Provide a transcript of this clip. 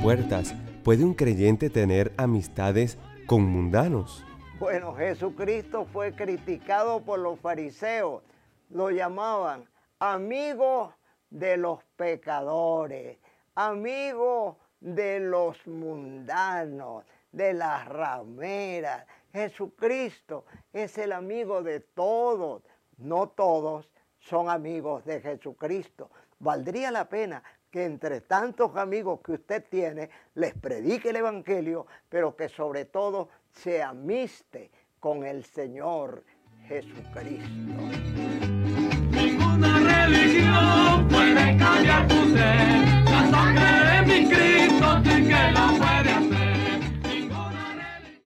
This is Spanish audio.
puertas, ¿puede un creyente tener amistades con mundanos? Bueno, Jesucristo fue criticado por los fariseos. Lo llamaban amigo de los pecadores, amigo de los mundanos, de las rameras. Jesucristo es el amigo de todos. No todos son amigos de Jesucristo. Valdría la pena que entre tantos amigos que usted tiene, les predique el Evangelio, pero que sobre todo se amiste con el Señor Jesucristo. Ninguna religión puede cambiar tu ser.